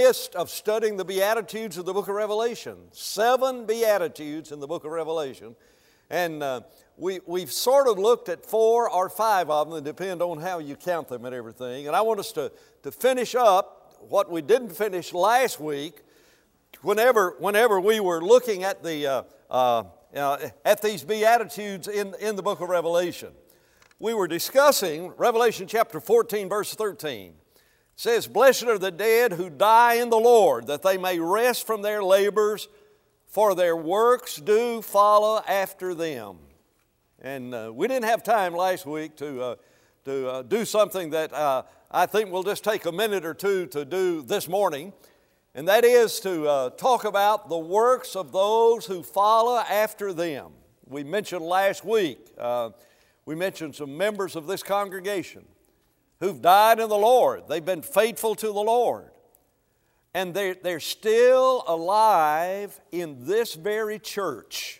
midst of studying the Beatitudes of the book of Revelation. 7 Beatitudes in the book of Revelation. And we've sort of looked at 4 or 5 of them, depending on how you count them and everything. And I want us to finish up what we didn't finish last week. Whenever we were looking at at these Beatitudes in the book of Revelation, we were discussing Revelation chapter 14, verse 13. It says, "Blessed are the dead who die in the Lord, that they may rest from their labors, for their works do follow after them." And we didn't have time last week to do something that I think we'll just take a minute or two to do this morning, and that is to talk about the works of those who follow after them. We mentioned last week, we mentioned some members of this congregation who've died in the Lord. They've been faithful to the Lord. And they're still alive in this very church.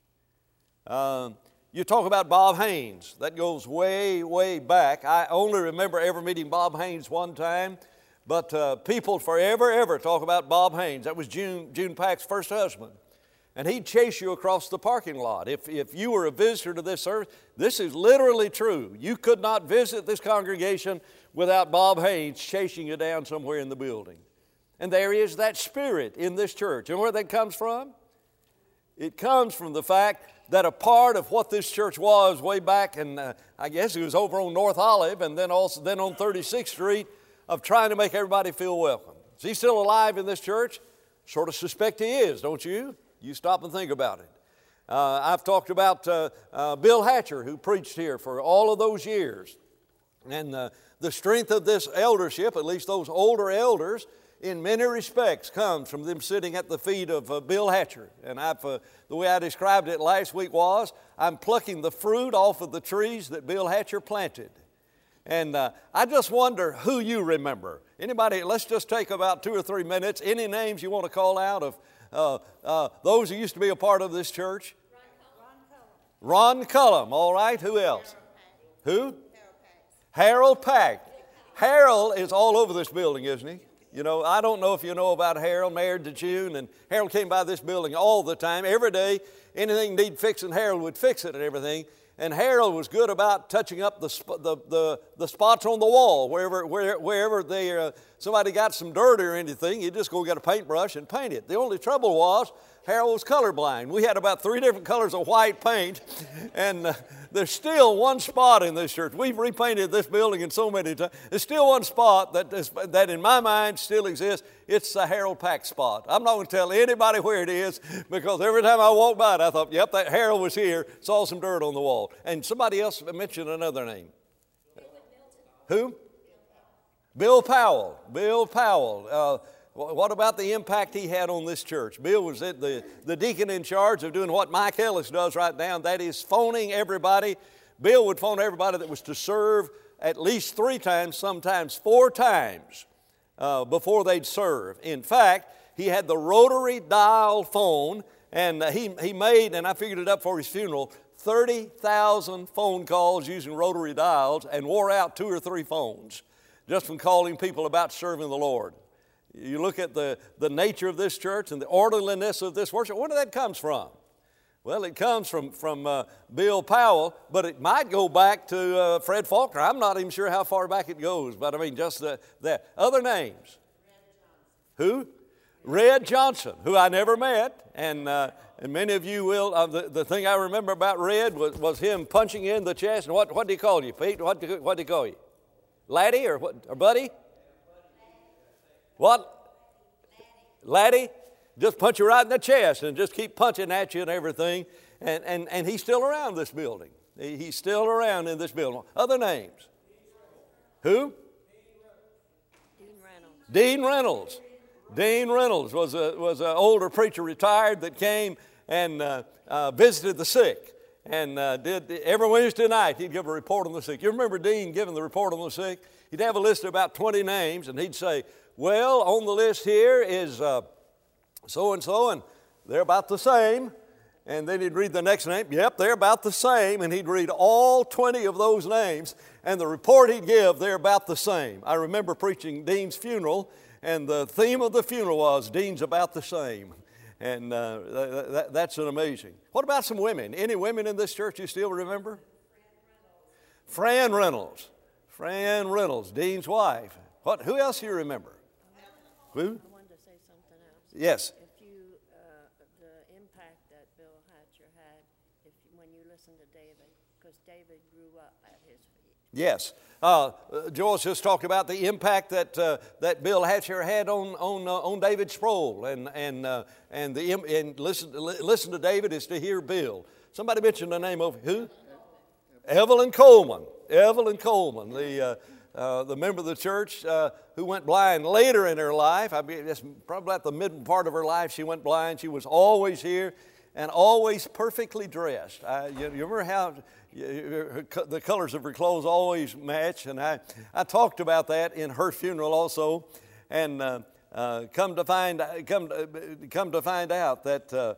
You talk about Bob Haynes. That goes way, way back. I only remember ever meeting Bob Haynes one time, but people forever, ever talk about Bob Haynes. That was June Pack's first husband. And he'd chase you across the parking lot. If you were a visitor to this service, this is literally true. You could not visit this congregation without Bob Haynes chasing you down somewhere in the building. And there is that spirit in this church. And where that comes from? It comes from the fact that a part of what this church was way back, and I guess it was over on North Olive and then on 36th Street, of trying to make everybody feel welcome. Is he still alive in this church? Sort of suspect he is, don't you? You stop and think about it. I've talked about Bill Hatcher, who preached here for all of those years. And the strength of this eldership, at least those older elders, in many respects comes from them sitting at the feet of Bill Hatcher. And the way I described it last week was, I'm plucking the fruit off of the trees that Bill Hatcher planted. And I just wonder who you remember. Anybody, let's just take about 2 or 3 minutes. Any names you want to call out of those who used to be a part of this church? Ron Cullum, all right. Who else? Who? Harold Pack. Harold is all over this building, isn't he? You know, I don't know if you know about Harold, married to June, and Harold came by this building all the time. Every day, anything needed fixing, Harold would fix it and everything. And Harold was good about touching up the spots on the wall. Wherever somebody got some dirt or anything, you just go get a paintbrush and paint it. The only trouble was Harold was colorblind. We had about 3 different colors of white paint, and there's still one spot in this church. We've repainted this building in so many times. There's still one spot that in my mind still exists. It's the Harold Pack spot. I'm not going to tell anybody where it is, because every time I walked by it, I thought, yep, that Harold was here, saw some dirt on the wall. And somebody else mentioned another name. Who? Bill Powell. Bill Powell. What about the impact he had on this church? Bill was the deacon in charge of doing what Mike Ellis does right now, and that is phoning everybody. Bill would phone everybody that was to serve at least 3 times, sometimes 4 times before they'd serve. In fact, he had the rotary dial phone, and he made, and I figured it up for his funeral, 30,000 phone calls using rotary dials, and wore out 2 or 3 phones just from calling people about serving the Lord. You look at the nature of this church and the orderliness of this worship. Where did that come from? Well, it comes from Bill Powell, but it might go back to Fred Faulkner. I'm not even sure how far back it goes, but I mean just that. Other names? Who? Red Johnson, who I never met, and many of you will. The thing I remember about Red was him punching you in the chest. And what did he call you, Pete? What did he call you? Laddie or what? Or Buddy? What? Laddie? Just punch you right in the chest and just keep punching at you and everything. And he's still around this building. He's still around in this building. Other names? Who? Dean Reynolds. Dean Reynolds was an older preacher, retired, that came and visited the sick. And did every Wednesday night he'd give a report on the sick. You remember Dean giving the report on the sick? He'd have a list of about 20 names, and he'd say, well, on the list here is so-and-so, and they're about the same. And then he'd read the next name. Yep, they're about the same. And he'd read all 20 of those names, and the report he'd give, they're about the same. I remember preaching Dean's funeral, And the theme of the funeral was, Dean's about the same. And that's an amazing. What about some women? Any women in this church you still remember? Fran Reynolds. Fran Reynolds, Dean's wife. Who else do you remember? Who? I wanted to say something else. Yes. If you, the impact that Bill Hatcher had, when you listen to David, because David grew up at his feet. Yes. Joyce just talked about the impact that Bill Hatcher had on David Sproul, and listen to David is to hear Bill. Somebody mentioned the name of who? Evelyn Coleman. Evelyn Coleman, the member of the church who went blind later in her life. I mean, that's probably at the mid part of her life she went blind. She was always here and always perfectly dressed. You remember how the colors of her clothes always match? And I talked about that in her funeral also. And come to find out that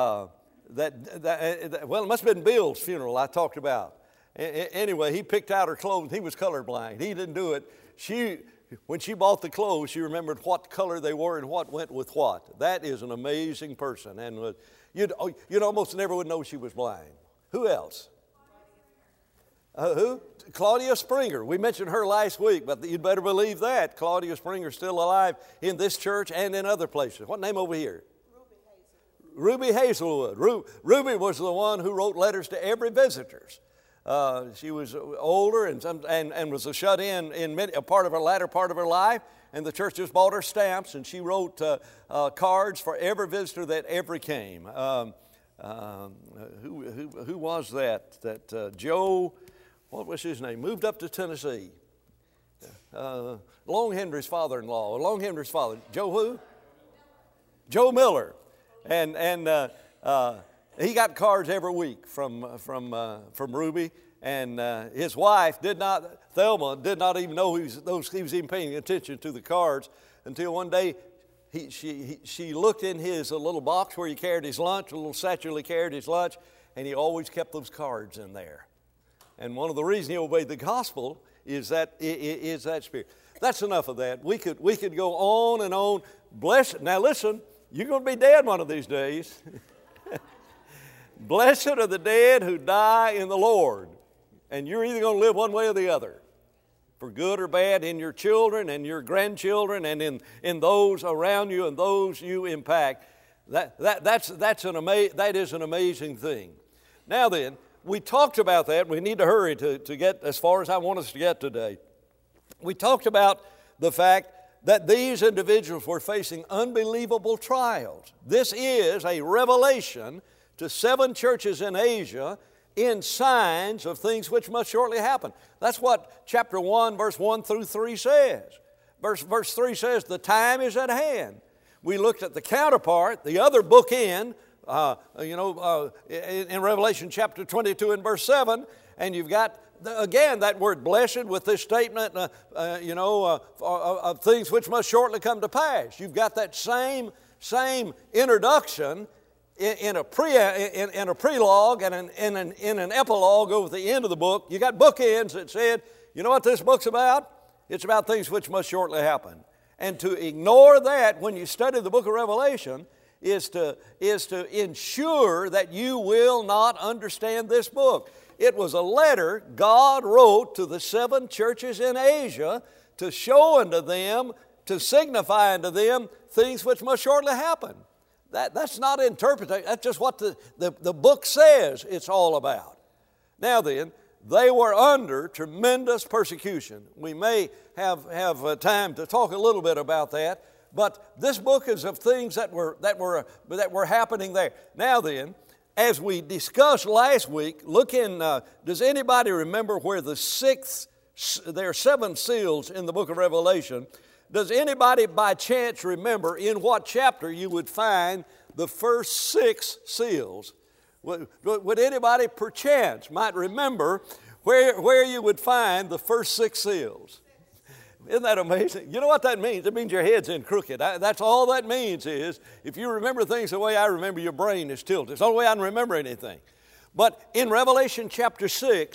well, it must have been Bill's funeral I talked about. Anyway, he picked out her clothes. He was colorblind. He didn't do it. When she bought the clothes, she remembered what color they were and what went with what. That is an amazing person. And you'd almost never would know she was blind. Who else? Who? Claudia Springer. We mentioned her last week, but you'd better believe that. Claudia Springer's still alive in this church and in other places. What name over here? Ruby Hazelwood. Ruby was the one who wrote letters to every visitors. She was older and was a shut-in a latter part of her life, and the church just bought her stamps, and she wrote cards for every visitor that ever came. Who was that? Joe, what was his name? Moved up to Tennessee. Long Henry's father-in-law. Long Henry's father. Joe who? Joe Miller. And he got cards every week from Ruby, and his wife Thelma did not even know he was even paying attention to the cards until one day she looked in his little box where he carried his lunch, a little satchel he carried his lunch, and he always kept those cards in there. And one of the reasons he obeyed the gospel is that spirit. That's enough of that. We could go on and on. Now listen, you're going to be dead one of these days. Blessed are the dead who die in the Lord. And you're either going to live one way or the other, for good or bad, in your children and your grandchildren and in those around you and those you impact. That is an amazing thing. Now then, we talked about that. We need to hurry to get as far as I want us to get today. We talked about the fact that these individuals were facing unbelievable trials. This is a revelation to 7 churches in Asia in signs of things which must shortly happen. That's what chapter 1, verse 1 through 3 says. Verse 3 says, the time is at hand. We looked at the counterpart, the other bookend, in Revelation chapter 22 and verse 7, and you've got, again, that word blessed with this statement, of things which must shortly come to pass. You've got that same introduction in a prelogue and in an epilogue over the end of the book. You got bookends that said, you know what this book's about? It's about things which must shortly happen. And to ignore that when you study the book of Revelation is to ensure that you will not understand this book. It was a letter God wrote to the 7 churches in Asia to show unto them, to signify unto them things which must shortly happen. That's not interpretation. That's just what the book says it's all about. Now then, they were under tremendous persecution. We may have time to talk a little bit about that, but this book is of things that were happening there. Now then, as we discussed last week, look in. Does anybody remember where there are 7 seals in the book of Revelation? Does anybody by chance remember in what chapter you would find the first 6 seals? Would anybody perchance might remember where you would find the first 6 seals? Isn't that amazing? You know what that means? It means your head's in crooked. That's all that means is if you remember things the way I remember, your brain is tilted. It's the only way I can remember anything. But in Revelation chapter 6,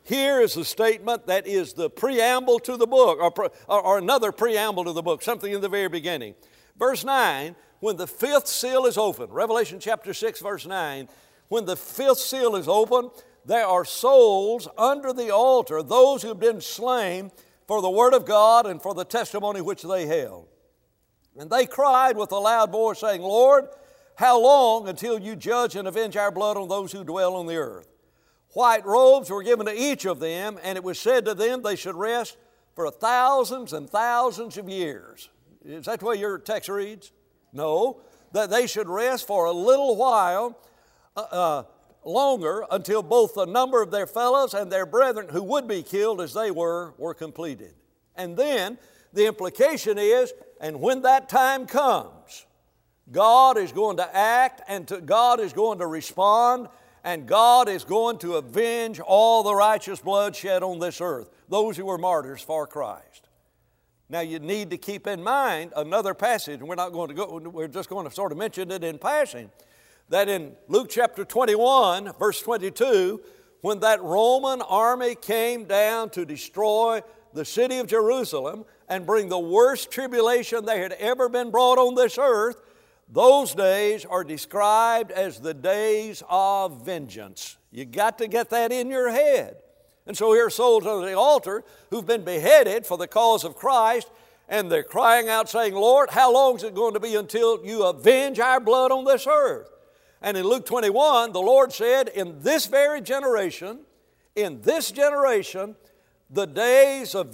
Here is the statement that is the preamble to the book, or another preamble to the book, something in the very beginning. Verse 9, when the fifth seal is open, Revelation chapter 6, verse 9, when the fifth seal is open, there are souls under the altar, those who have been slain for the word of God and for the testimony which they held. And they cried with a loud voice, saying, Lord, how long until you judge and avenge our blood on those who dwell on the earth? White robes were given to each of them, and it was said to them they should rest for thousands and thousands of years. Is that the way your text reads? No, that they should rest for a little while longer until both the number of their fellows and their brethren who would be killed as they were completed. And then the implication is, and when that time comes, God is going to act, and God is going to respond, and God is going to avenge all the righteous blood shed on this earth, those who were martyrs for Christ. Now you need to keep in mind another passage, and we're just going to sort of mention it in passing, that in Luke chapter 21, verse 22, when that Roman army came down to destroy the city of Jerusalem and bring the worst tribulation there had ever been brought on this earth, those days are described as the days of vengeance. You got to get that in your head. And so here are souls under the altar who've been beheaded for the cause of Christ, and they're crying out saying, Lord, how long is it going to be until you avenge our blood on this earth? And in Luke 21, the Lord said, in this very generation, the days of,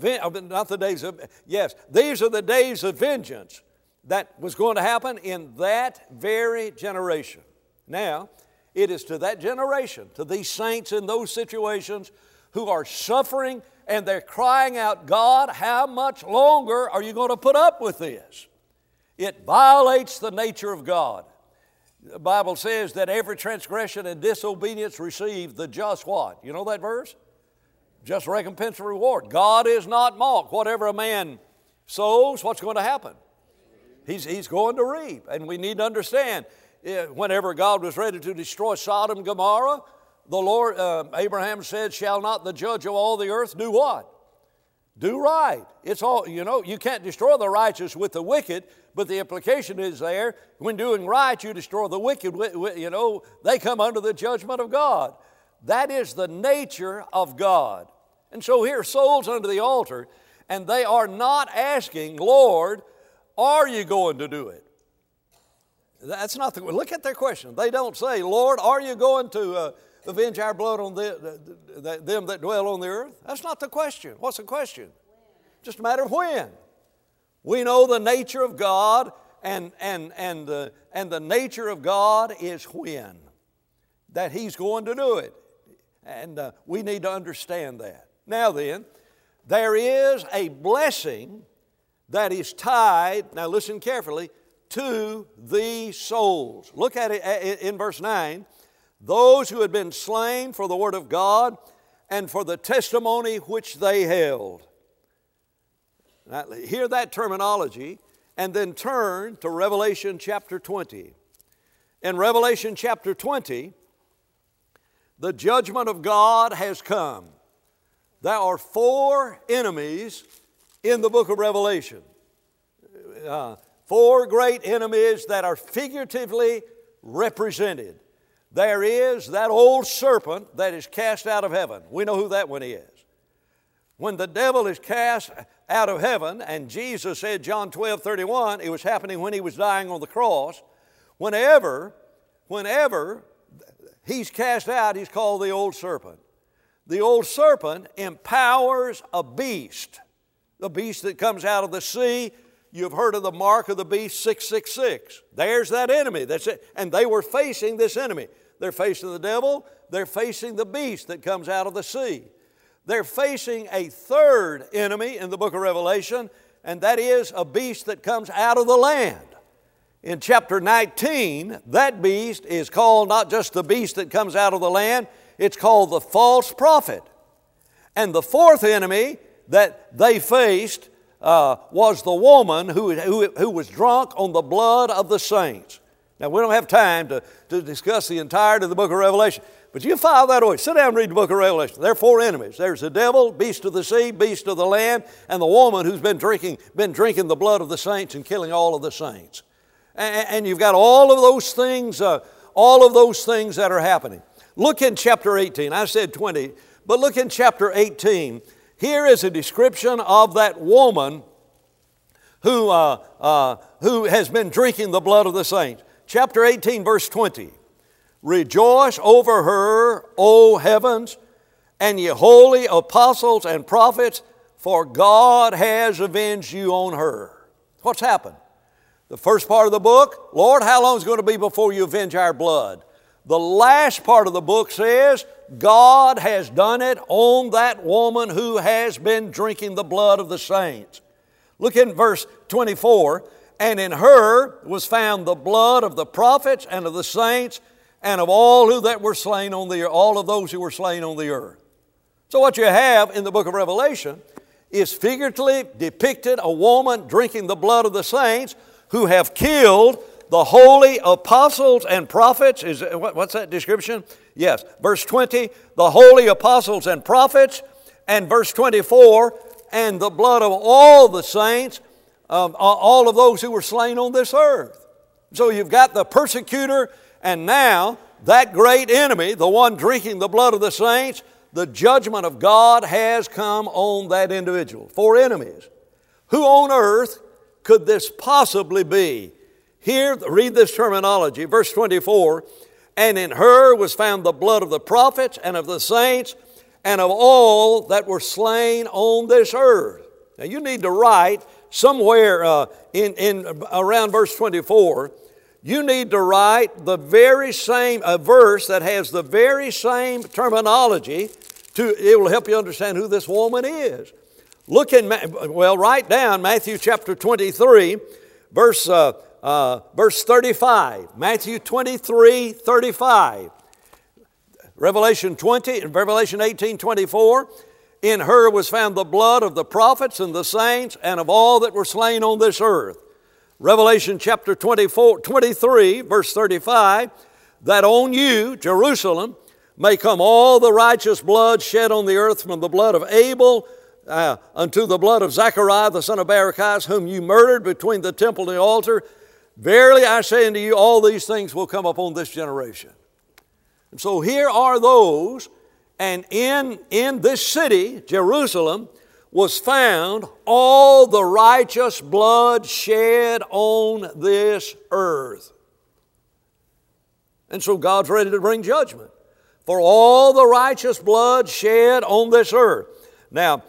these are the days of vengeance that was going to happen in that very generation. Now, it is to that generation, to these saints in those situations who are suffering and they're crying out, God, how much longer are you going to put up with this? It violates the nature of God. The Bible says that every transgression and disobedience receive the just what? You know that verse? Just recompense and reward. God is not mocked. Whatever a man sows, what's going to happen? He's going to reap. And we need to understand, whenever God was ready to destroy Sodom and Gomorrah, the Lord, Abraham said, shall not the judge of all the earth do what? Do right. It's all, you can't destroy the righteous with the wicked, but the implication is there, when doing right, you destroy the wicked, they come under the judgment of God. That is the nature of God. And so here, souls under the altar, and they are not asking, Lord, are you going to do it? That's not look at their question. They don't say, Lord, are you going to avenge our blood on them that dwell on the earth? That's not the question. What's the question? Just a matter of when. We know the nature of God, and the nature of God is when. That He's going to do it. And we need to understand that. Now then, there is a blessing that is tied, now listen carefully, to these souls. Look at it in verse 9. Those who had been slain for the word of God and for the testimony which they held. Now, hear that terminology and then turn to Revelation chapter 20. In Revelation chapter 20, the judgment of God has come. There are 4 enemies in the book of Revelation. 4 great enemies that are figuratively represented. There is that old serpent that is cast out of heaven. We know who that one is. When the devil is cast out of heaven, and Jesus said, John 12:31, it was happening when He was dying on the cross. Whenever he's cast out, he's called the old serpent. The old serpent empowers a beast. The beast that comes out of the sea. You've heard of the mark of the beast, 666. There's that enemy. That's it. And they were facing this enemy. They're facing the devil. They're facing the beast that comes out of the sea. They're facing a third enemy in the book of Revelation, and that is a beast that comes out of the land. In chapter 19, that beast is called not just the beast that comes out of the land, it's called the false prophet. And the fourth enemy that they faced was the woman who was drunk on the blood of the saints. Now, we don't have time to discuss the entirety of the book of Revelation. But you file that away. Sit down and read the book of Revelation. There are 4 enemies. There's the devil, beast of the sea, beast of the land, and the woman who's been drinking the blood of the saints and killing all of the saints. And you've got all of those things that are happening. Look in chapter 18. I said 20, but look in chapter 18. Here is a description of that woman who has been drinking the blood of the saints. Chapter 18, verse 20. Rejoice over her, O heavens, and ye holy apostles and prophets, for God has avenged you on her. What's happened? The first part of the book, Lord, how long is it going to be before you avenge our blood? The last part of the book says, God has done it on that woman who has been drinking the blood of the saints. Look in verse 24. And in her was found the blood of the prophets and of the saints and of all who that were slain on the earth, all of those who were slain on the earth. So what you have in the book of Revelation is figuratively depicted a woman drinking the blood of the saints who have killed the holy apostles and prophets. What's that description? Yes. Verse 20, the holy apostles and prophets. And verse 24, and the blood of all the saints, all of those who were slain on this earth. So you've got the persecutor, and now that great enemy, the one drinking the blood of the saints, the judgment of God has come on that individual. 4 enemies. Who on earth could this possibly be? Here, read this terminology, verse 24, and in her was found the blood of the prophets and of the saints and of all that were slain on this earth. Now you need to write somewhere in around verse 24, you need to write the very same, a verse that has the very same terminology. It will help you understand who this woman is. Write down Matthew chapter 23, verse 35. Matthew 23, 35. Revelation 20 and Revelation 18, 24. In her was found the blood of the prophets and the saints and of all that were slain on this earth. Revelation chapter 23, verse 35, that on you, Jerusalem, may come all the righteous blood shed on the earth from the blood of Abel unto the blood of Zechariah the son of Barachias, whom you murdered between the temple and the altar. Verily I say unto you, all these things will come upon this generation. And so here are those, and in this city, Jerusalem, was found all the righteous blood shed on this earth. And so God's ready to bring judgment for all the righteous blood shed on this earth. Now,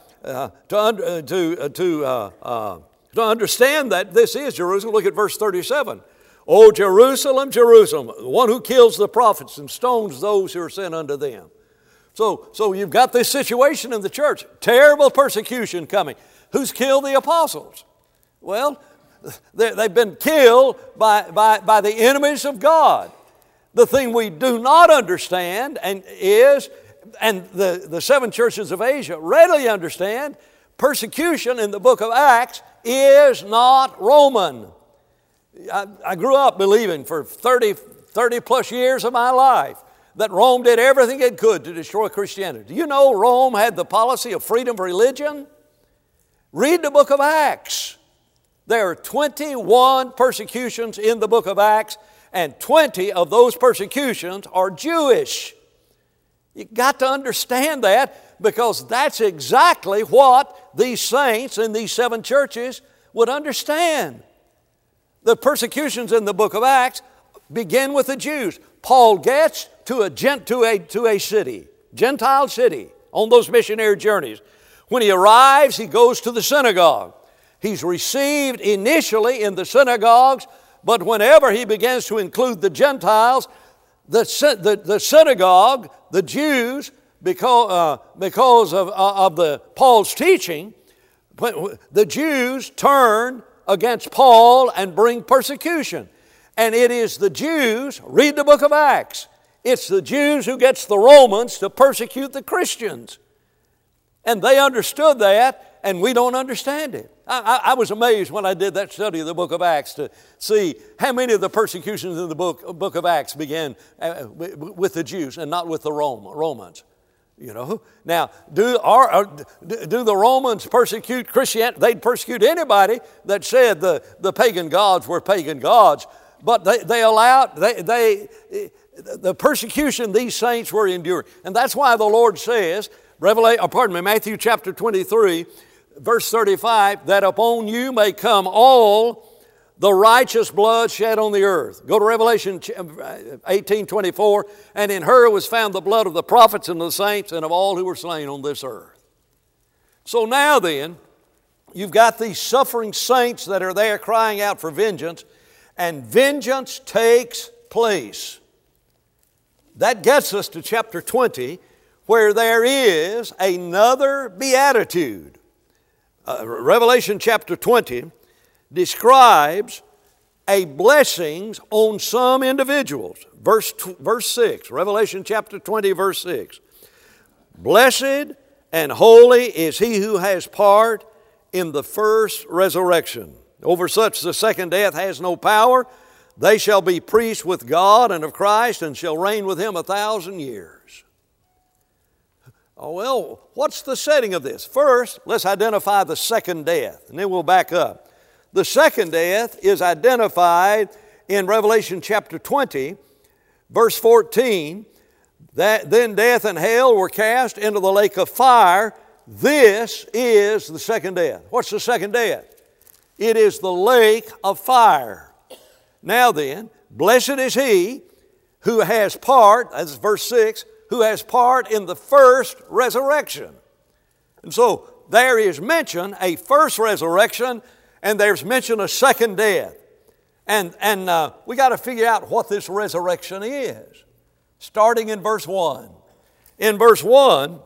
to understand that this is Jerusalem, look at verse 37. O Jerusalem, Jerusalem, the one who kills the prophets and stones those who are sent unto them. So you've got this situation in the church. Terrible persecution coming. Who's killed the apostles? Well, they've been killed by the enemies of God. The thing we do not understand and the 7 churches of Asia readily understand, persecution in the book of Acts is not Roman. I grew up believing for 30 plus years of my life that Rome did everything it could to destroy Christianity. Do you know Rome had the policy of freedom of religion? Read the book of Acts. There are 21 persecutions in the book of Acts, and 20 of those persecutions are Jewish. You've got to understand that, because that's exactly what these saints in these 7 churches would understand. The persecutions in the book of Acts begin with the Jews. Paul gets to a city, Gentile city, on those missionary journeys. When he arrives, he goes to the synagogue. He's received initially in the synagogues, but whenever he begins to include the Gentiles, the synagogue, the Jews, because of Paul's teaching, the Jews turn against Paul and bring persecution. And it is the Jews, read the book of Acts, it's the Jews who gets the Romans to persecute the Christians. And they understood that, and we don't understand it. I was amazed when I did that study of the book of Acts to see how many of the persecutions in the book of Acts began with the Jews and not with the Romans. You know, now do the Romans persecute Christianity? They'd persecute anybody that said the pagan gods were pagan gods. But they allowed the persecution these saints were enduring, and that's why the Lord says, Matthew chapter 23, verse 35, that upon you may come all the righteous blood shed on the earth. Go to Revelation 18:24, and in her was found the blood of the prophets and the saints and of all who were slain on this earth. So now then, you've got these suffering saints that are there crying out for vengeance, and vengeance takes place. That gets us to chapter 20, where there is another beatitude. Revelation chapter 20 describes a blessings on some individuals. Verse 6, Revelation chapter 20, verse 6. Blessed and holy is he who has part in the first resurrection. Over such the second death has no power. They shall be priests with God and of Christ, and shall reign with him 1,000 years. Oh, well, what's the setting of this? First, let's identify the second death, and then we'll back up. The second death is identified in Revelation chapter 20, verse 14. That then death and hell were cast into the lake of fire. This is the second death. What's the second death? It is the lake of fire. Now then, blessed is he who has part, that's verse 6, who has part in the first resurrection. And so there is mention a first resurrection, and there's mention a second death. And we got to figure out what this resurrection is. Starting in verse 1. In verse 1,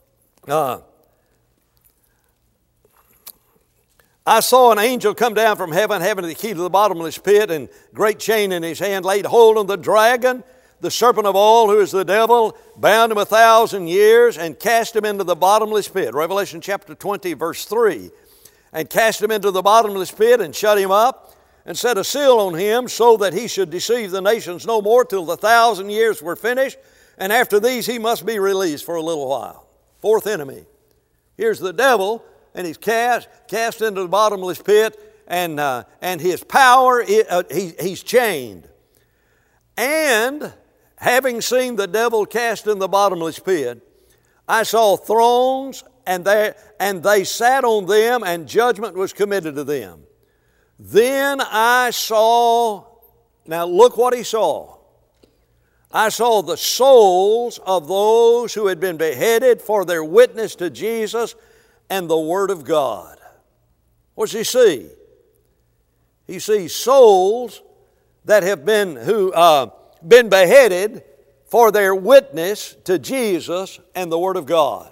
I saw an angel come down from heaven, having the key to the bottomless pit, and great chain in his hand, laid hold on the dragon, the serpent of all, who is the devil, bound him 1,000 years, and cast him into the bottomless pit. Revelation chapter 20, verse 3. And cast him into the bottomless pit, and shut him up, and set a seal on him, so that he should deceive the nations no more till the 1,000 years were finished. And after these he must be released for a little while. Fourth enemy. Here's the devil, and he's cast into the bottomless pit, and his power, he's chained. And having seen the devil cast in the bottomless pit, I saw thrones, and they sat on them, and judgment was committed to them. Then I saw, now look what he saw. I saw the souls of those who had been beheaded for their witness to Jesus and the Word of God. What does he see? He sees souls that have been beheaded for their witness to Jesus and the Word of God.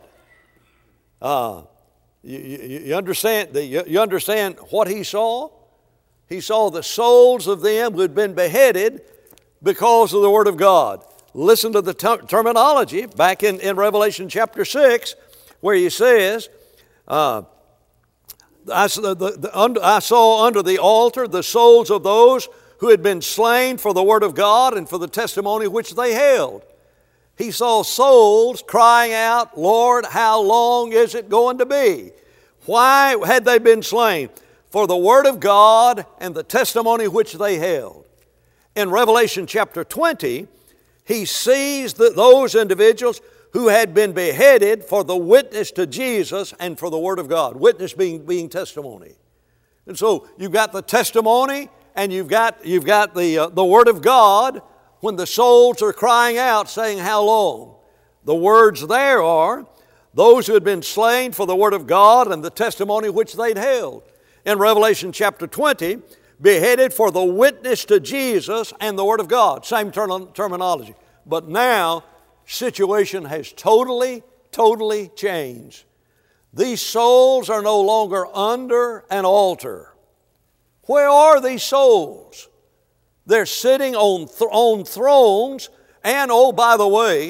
You understand? You understand what he saw? He saw the souls of them who had been beheaded because of the Word of God. Listen to the terminology back in Revelation chapter 6, where he says, I saw under the altar the souls of those who had been slain for the Word of God and for the testimony which they held. He saw souls crying out, Lord, how long is it going to be? Why had they been slain? For the Word of God and the testimony which they held. In Revelation chapter 20, he sees those individuals who had been beheaded for the witness to Jesus and for the Word of God. Witness being testimony. And so you've got the testimony and you've got the Word of God when the souls are crying out saying, how long? The words there are, those who had been slain for the Word of God and the testimony which they'd held. In Revelation chapter 20, beheaded for the witness to Jesus and the Word of God. Same terminology. But now, situation has totally changed. These souls are no longer under an altar. Where are these souls? They're sitting on thrones, and oh, by the way,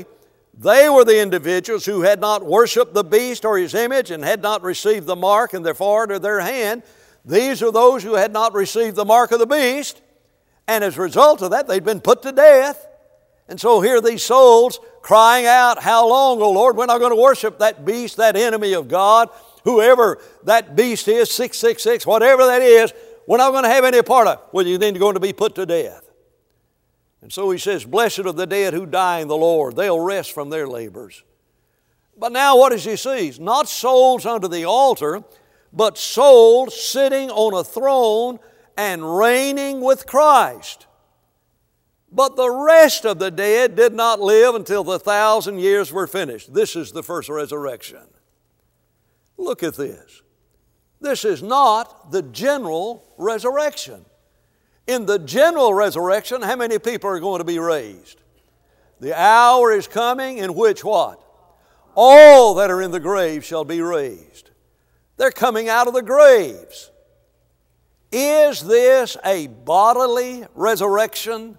They were the individuals who had not worshiped the beast or his image and had not received the mark in their forehead or their hand. These are those who had not received the mark of the beast, and as a result of that, they'd been put to death. And so here are these souls crying out, how long, O Lord? We're not going to worship that beast, that enemy of God, whoever that beast is, 666, whatever that is, we're not going to have any part of it. Well, you're then going to be put to death. And so he says, blessed are the dead who die in the Lord. They'll rest from their labors. But now what does he see? Not souls under the altar, but souls sitting on a throne and reigning with Christ. But the rest of the dead did not live until the 1,000 years were finished. This is the first resurrection. Look at this. This is not the general resurrection. In the general resurrection, how many people are going to be raised? The hour is coming in which what? All that are in the grave shall be raised. They're coming out of the graves. Is this a bodily resurrection?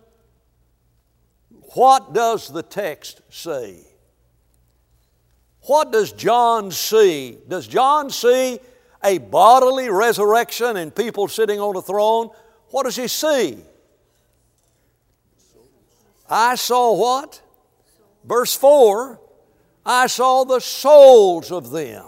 What does the text say? What does John see? Does John see a bodily resurrection and people sitting on a throne? What does he see? I saw what? Verse 4, I saw the souls of them.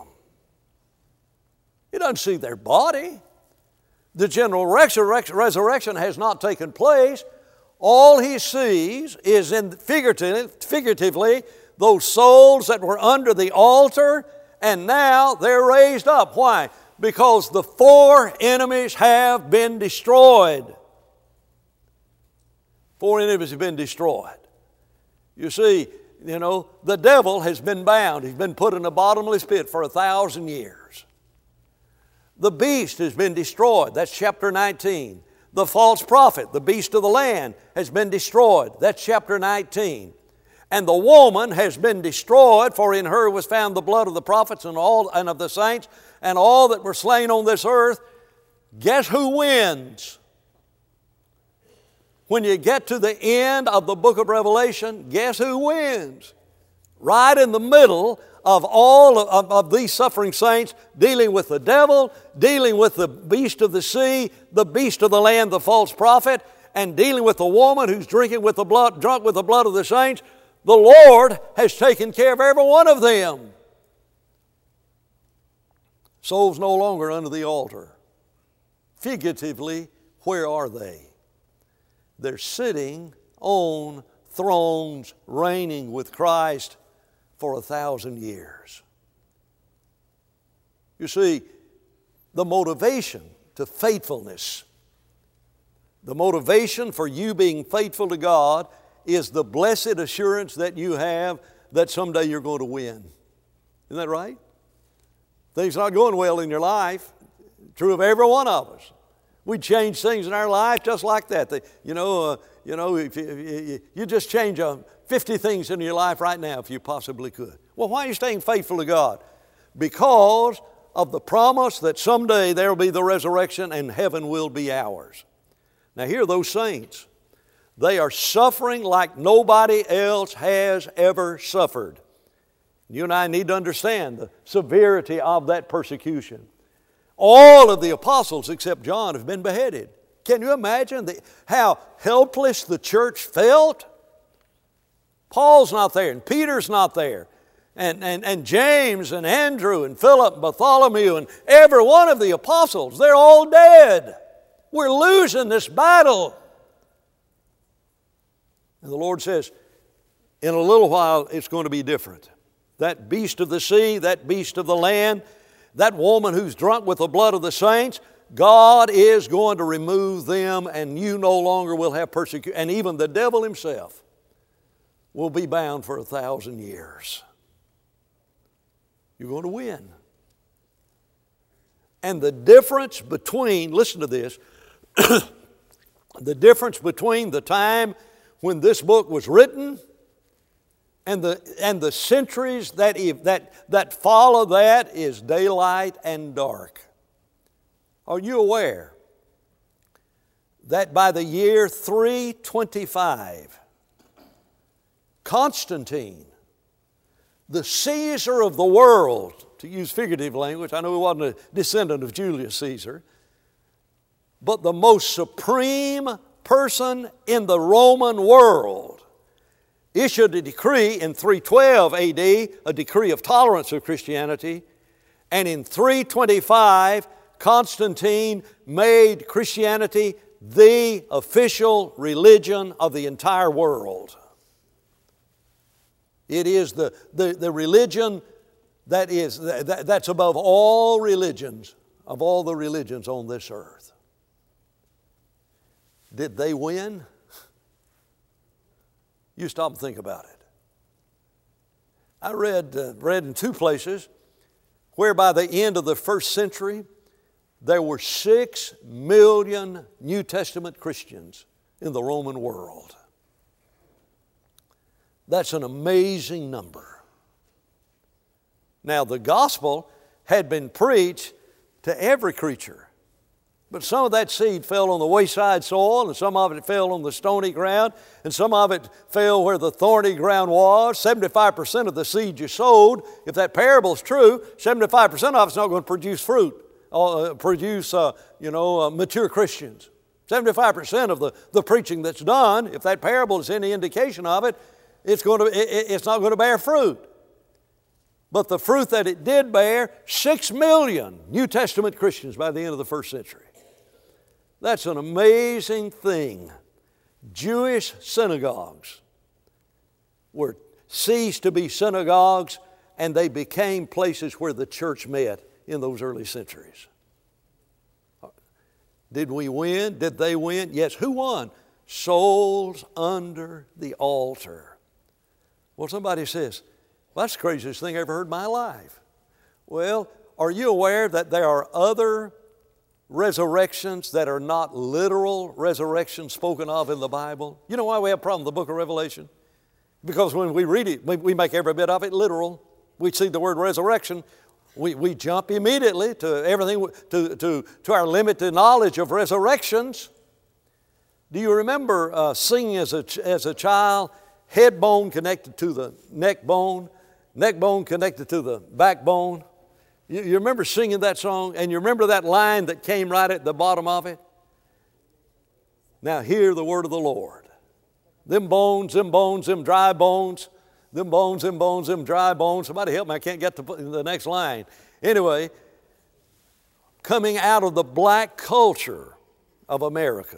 He doesn't see their body. The general resurrection has not taken place. All he sees is figuratively those souls that were under the altar, and now they're raised up. Why? Because the four enemies have been destroyed. Four enemies have been destroyed. You see, the devil has been bound. He's been put in a bottomless pit for 1,000 years. The beast has been destroyed. That's chapter 19. The false prophet, the beast of the land, has been destroyed. That's chapter 19. And the woman has been destroyed, for in her was found the blood of the prophets and of the saints and all that were slain on this earth. Guess who wins? When you get to the end of the book of Revelation, guess who wins? Right in the middle of all of these suffering saints, dealing with the devil, dealing with the beast of the sea, the beast of the land, the false prophet, and dealing with the woman who's drunk with the blood of the saints, the Lord has taken care of every one of them. Souls no longer under the altar. Figuratively, where are they? They're sitting on thrones, reigning with Christ for 1,000 years. You see, the motivation to faithfulness, the motivation for you being faithful to God is the blessed assurance that you have that someday you're going to win. Isn't that right? Things not going well in your life. True of every one of us. We change things in our life just like that. If you just change 50 things in your life right now if you possibly could. Well, why are you staying faithful to God? Because of the promise that someday there will be the resurrection and heaven will be ours. Now here are those saints. They are suffering like nobody else has ever suffered. You and I need to understand the severity of that persecution. All of the apostles except John have been beheaded. Can you imagine how helpless the church felt? Paul's not there, and Peter's not there, and James and Andrew and Philip and Bartholomew and every one of the apostles, they're all dead. We're losing this battle. And the Lord says, in a little while it's going to be different. That beast of the sea, that beast of the land, that woman who's drunk with the blood of the saints, God is going to remove them, and you no longer will have persecution. And even the devil himself will be bound for 1,000 years. You're going to win. And the difference between, listen to this, the difference between the time when this book was written and the centuries that follow that is daylight and dark. Are you aware that by the year 325, Constantine the Caesar of the world, to use figurative language. I know he wasn't a descendant of Julius Caesar, but the most supreme person in the Roman world issued a decree in 312 AD, a decree of tolerance of Christianity, and in 325 Constantine made Christianity the official religion of the entire world. It is the religion that's above all religions, of all the religions on this earth. Did they win? You stop and think about it. I read in two places where by the end of the first century, there were 6 million New Testament Christians in the Roman world. That's an amazing number. Now, the gospel had been preached to every creature, but some of that seed fell on the wayside soil, and some of it fell on the stony ground, and some of it fell where the thorny ground was. 75% of the seed you sowed, if that parable is true, 75% of it's not going to produce fruit, mature Christians. 75% of the preaching that's done, if that parable is any indication of it, it's not going to bear fruit. But the fruit that it did bear, 6 million New Testament Christians by the end of the first century. That's an amazing thing. Jewish synagogues ceased to be synagogues, and they became places where the church met in those early centuries. Did we win? Did they win? Yes. Who won? Souls under the altar. Well, somebody says, well, that's the craziest thing I ever heard in my life. Well, are you aware that there are other resurrections that are not literal resurrections spoken of in the Bible? You know why we have a problem with the book of Revelation? Because when we read it, we make every bit of it literal. We see the word resurrection, we jump immediately to everything, to our limited knowledge of resurrections. Do you remember singing as a child, head bone connected to the neck bone connected to the backbone? You remember singing that song, and you remember that line that came right at the bottom of it? Now hear the word of the Lord. Them bones, them dry bones, them bones, them dry bones. Somebody help me, I can't get to the next line. Anyway, coming out of the black culture of America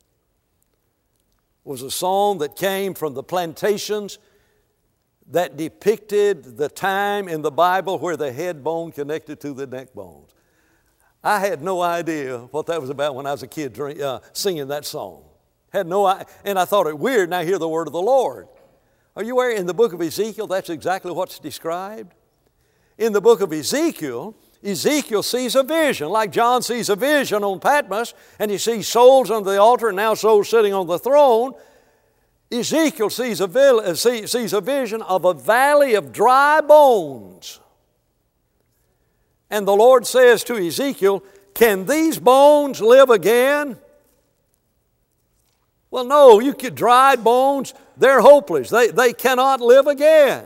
was a song that came from the plantations that depicted the time in the Bible where the head bone connected to the neck bones. I had no idea what that was about when I was a kid singing that song. And I thought it weird, now I hear the word of the Lord. Are you aware in the book of Ezekiel that's exactly what's described? In the book of Ezekiel sees a vision, like John sees a vision on Patmos, and he sees souls on the altar and now souls sitting on the throne. Ezekiel sees a vision of a valley of dry bones. And the Lord says to Ezekiel, can these bones live again? Well, no, dry bones, they're hopeless. They cannot live again.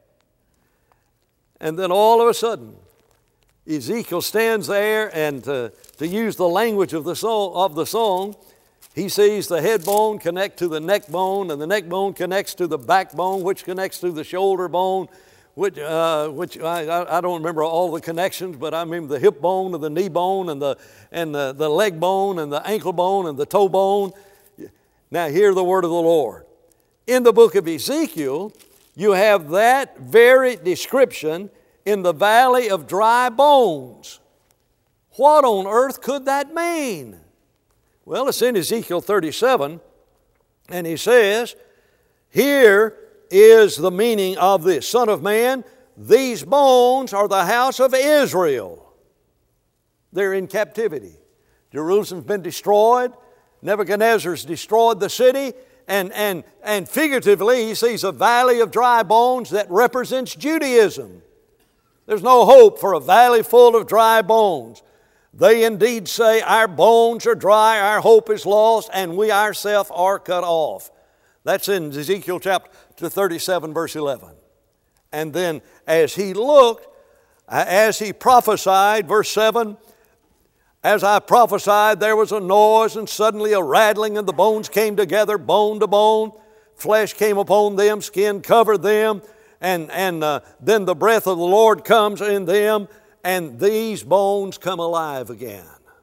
And then all of a sudden, Ezekiel stands there, and to use the language of the song, he sees the head bone connect to the neck bone, and the neck bone connects to the backbone, which connects to the shoulder bone, which I don't remember all the connections, but I remember the hip bone and the knee bone and the leg bone and the ankle bone and the toe bone. Now hear the word of the Lord. In the book of Ezekiel, you have that very description in the valley of dry bones. What on earth could that mean? Well, it's in Ezekiel 37, and he says, here is the meaning of this. Son of man, these bones are the house of Israel. They're in captivity. Jerusalem's been destroyed. Nebuchadnezzar's destroyed the city, and figuratively he sees a valley of dry bones that represents Judaism. There's no hope for a valley full of dry bones. They indeed say, our bones are dry, our hope is lost, and we ourselves are cut off. That's in Ezekiel chapter 37, verse 11. And then as he looked, as he prophesied, verse 7, as I prophesied, there was a noise, and suddenly a rattling, and the bones came together, bone to bone. Flesh came upon them, skin covered them, and then the breath of the Lord comes in them, and these bones come alive again.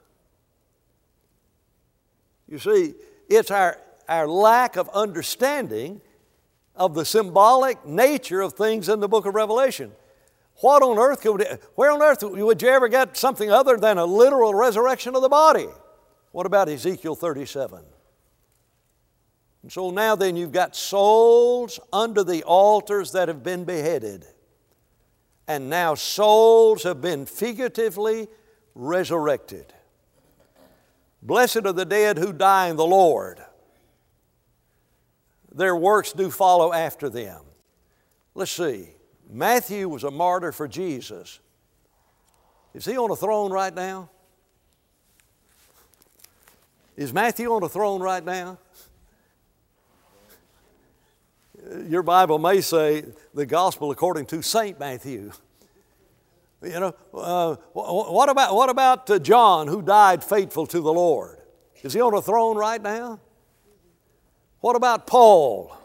You see, it's our lack of understanding of the symbolic nature of things in the book of Revelation. Where on earth would you ever get something other than a literal resurrection of the body? What about Ezekiel 37? And so now then you've got souls under the altars that have been beheaded. And now souls have been figuratively resurrected. Blessed are the dead who die in the Lord. Their works do follow after them. Let's see. Matthew was a martyr for Jesus. Is he on a throne right now? Is Matthew on a throne right now? Your Bible may say the gospel according to St. Matthew. You know, what about John, who died faithful to the Lord? Is he on a throne right now? What about Paul?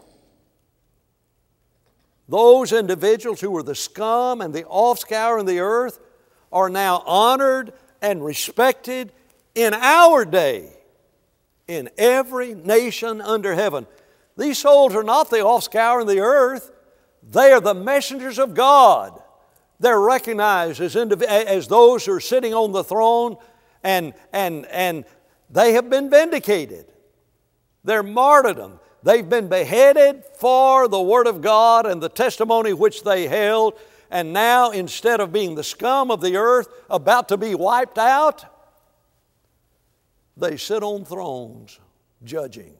Those individuals who were the scum and the offscouring of the earth are now honored and respected in our day in every nation under heaven. These souls are not the offscouring of the earth. They are the messengers of God. They're recognized as those who are sitting on the throne, and they have been vindicated. Their martyrdom. They've been beheaded for the Word of God and the testimony which they held. And now, instead of being the scum of the earth, about to be wiped out, they sit on thrones judging.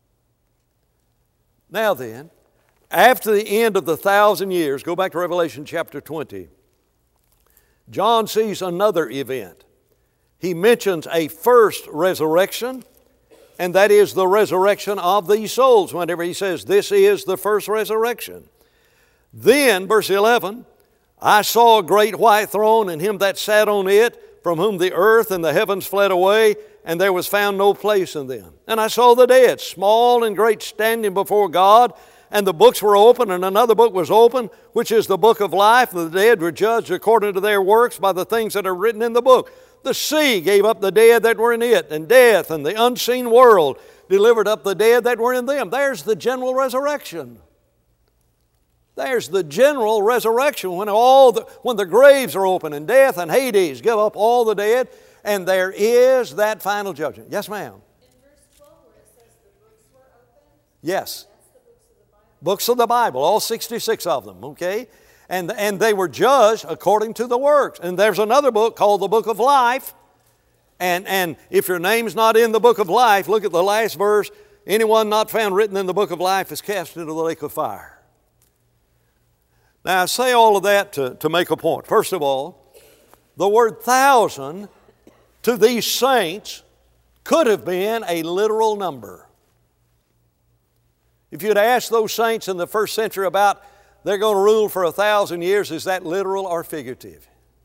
Now then, after the end of the 1,000 years, go back to Revelation chapter 20, John sees another event. He mentions a first resurrection, and that is the resurrection of these souls. Whenever he says, this is the first resurrection. Then, verse 11, I saw a great white throne, and him that sat on it, from whom the earth and the heavens fled away, and there was found no place in them. And I saw the dead, small and great, standing before God, and the books were open, and another book was open, which is the book of life, and the dead were judged according to their works by the things that are written in the book. The sea gave up the dead that were in it, and death and the unseen world delivered up the dead that were in them. There's the general resurrection. There's the general resurrection when the graves are open and death and Hades give up all the dead, and there is that final judgment. Yes, ma'am. In verse 12 where it says the books were open? Yes. That's the books of the Bible. Books of the Bible, all 66 of them, okay? And they were judged according to the works. And there's another book called the Book of Life. And if your name's not in the Book of Life, look at the last verse. Anyone not found written in the Book of Life is cast into the lake of fire. Now I say all of that to make a point. First of all, the word 1,000 to these saints could have been a literal number. If you'd asked those saints in the first century about they're going to rule for 1,000 years, is that literal or figurative?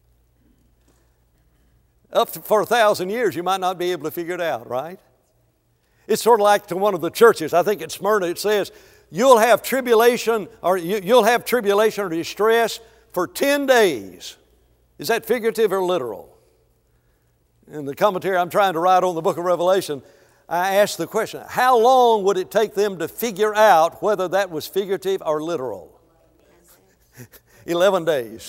For 1,000 years, you might not be able to figure it out, right? It's sort of like to one of the churches. I think at Smyrna it says, you'll have tribulation or distress for 10 days. Is that figurative or literal? In the commentary I'm trying to write on the book of Revelation, I asked the question, how long would it take them to figure out whether that was figurative or literal? 11 days.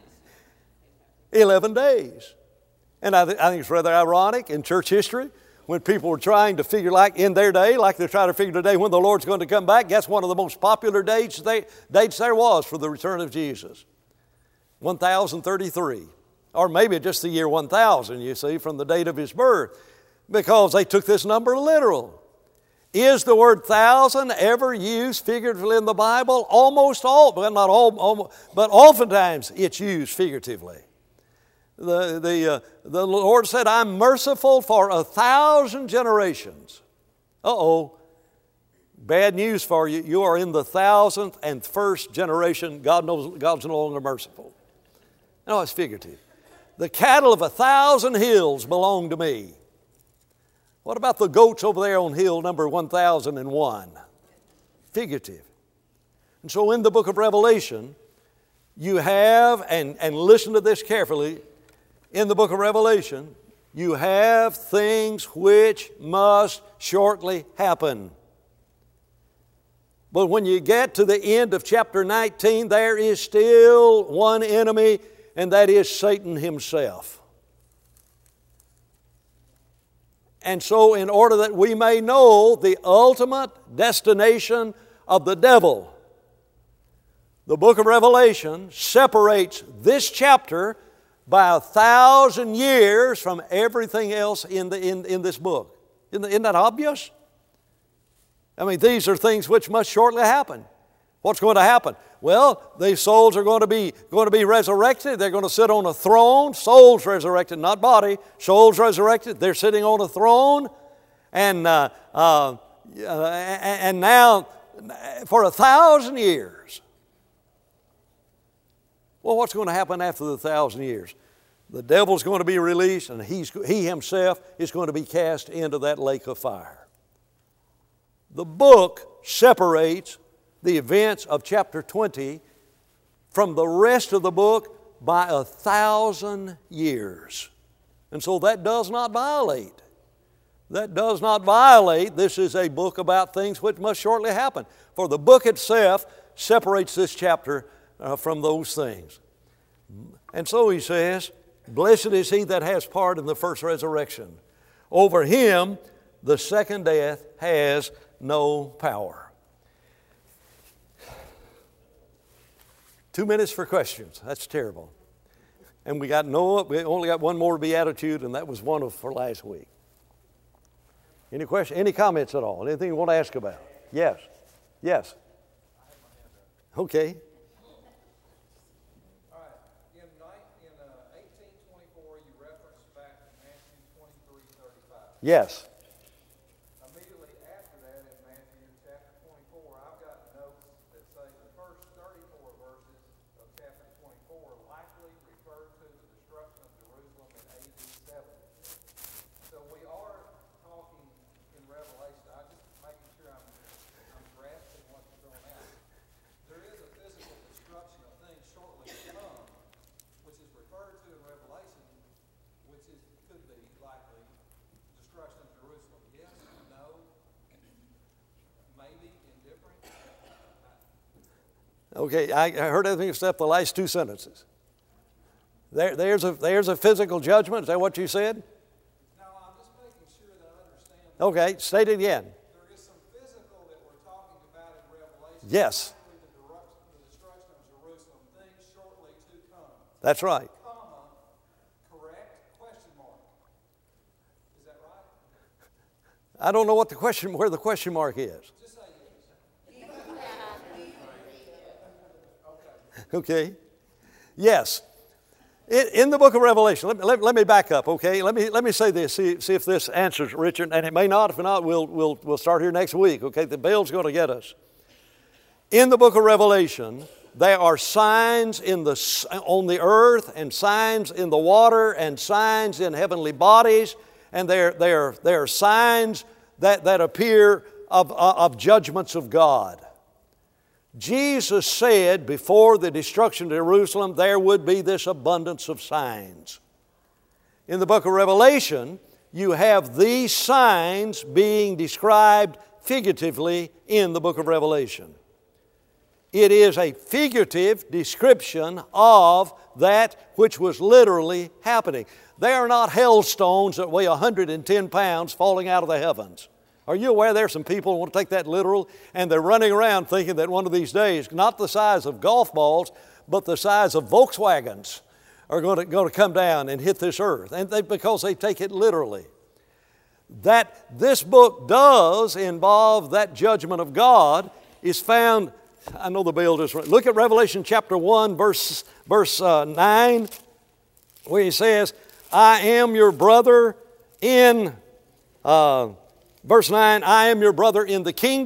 11 days. And I think it's rather ironic in church history when people were trying to figure, like in their day, like they're trying to figure today when the Lord's going to come back. Guess one of the most popular dates there was for the return of Jesus? 1033. Or maybe just the year 1000, you see, from the date of His birth. Because they took this number literal. Is the word 1,000 ever used figuratively in the Bible? Almost all, but not all, but oftentimes it's used figuratively. The Lord said, I'm merciful for 1,000 generations. Bad news for you, you are in the 1,001st generation. God's no longer merciful. No, it's figurative. The cattle of 1,000 hills belong to me. What about the goats over there on hill number 1001? Figurative. And so in the book of Revelation, you have, and listen to this carefully, in the book of Revelation, you have things which must shortly happen. But when you get to the end of chapter 19, there is still one enemy, and that is Satan himself. And so in order that we may know the ultimate destination of the devil, the book of Revelation separates this chapter by 1,000 years from everything else in this book. Isn't that obvious? I mean, these are things which must shortly happen. What's going to happen? Well, these souls are going to be resurrected. They're going to sit on a throne. Souls resurrected, not body. Souls resurrected. They're sitting on a throne. And now, for 1,000 years. Well, what's going to happen after the 1,000 years? The devil's going to be released, and he himself is going to be cast into that lake of fire. The book separates the events of chapter 20 from the rest of the book by 1,000 years. And so that does not violate. That does not violate. This is a book about things which must shortly happen. For the book itself separates this chapter from those things. And so he says, blessed is he that has part in the first resurrection. Over him the second death has no power. 2 minutes for questions. That's terrible. And we only got one more beatitude, and that was one for last week. Any questions? Any comments at all? Anything you want to ask about? Yes. Yes. Okay. All right. In 1824, you referenced back to Matthew 23:35. Yes. Immediately after that, in Matthew chapter 24, I've got notes that say the first 34 verses of chapter 24 likely refer to the destruction of Jerusalem in AD 70. So we are talking in Revelation. I'm just making sure I'm grasping what's going on. There is a physical destruction of things shortly to come, which is referred to in Revelation, which could be likely destruction of Jerusalem. Yes, no, maybe, indifferent. Okay, I heard everything except the last two sentences. There's a physical judgment. Is that what you said? No, I'm just making sure that I understand. Okay, state it again. There is some physical that we're talking about in Revelation. Yes. Likely the destruction of Jerusalem, things shortly to come. That's right. Comma, correct? Question mark. Is that right? I don't know where the question mark is. Just say yes. Okay. Yes. In the book of Revelation, let me back up, okay? Let me say this, see if this answers, Richard, and it may not. If not, we'll start here next week, okay? The bell's going to get us. In the book of Revelation, there are signs on the earth, and signs in the water, and signs in heavenly bodies, and there are signs that appear of judgments of God. Jesus said before the destruction of Jerusalem there would be this abundance of signs. In the book of Revelation, you have these signs being described figuratively in the book of Revelation. It is a figurative description of that which was literally happening. They are not hailstones that weigh 110 pounds falling out of the heavens. Are you aware there are some people who want to take that literal, and they're running around thinking that one of these days, not the size of golf balls, but the size of Volkswagens are going to come down and hit this earth, and because they take it literally. That this book does involve that judgment of God is found, I know the bell just right. Look at Revelation chapter 1, verse 9, where he says, I am your brother in... Verse 9, I am your brother in the kingdom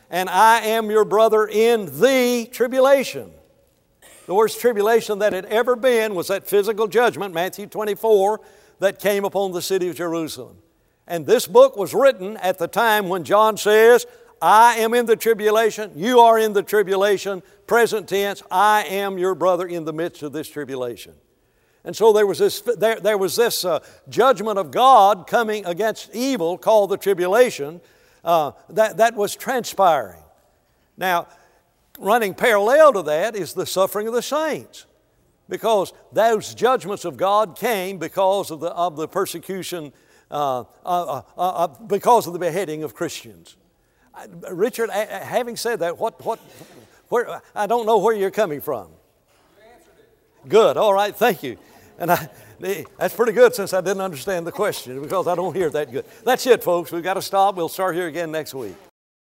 and I am your brother in the tribulation. The worst tribulation that had ever been was that physical judgment, Matthew 24, that came upon the city of Jerusalem. And this book was written at the time when John says, I am in the tribulation, you are in the tribulation, present tense, I am your brother in the midst of this tribulation. And so there was this judgment of God coming against evil called the tribulation that was transpiring. Now, running parallel to that is the suffering of the saints, because those judgments of God came because of the persecution, because of the beheading of Christians. Richard, having said that, where, I don't know where you're coming from. You answered it. Good, all right, thank you. And that's pretty good since I didn't understand the question, because I don't hear that good. That's it, folks. We've got to stop. We'll start here again next week.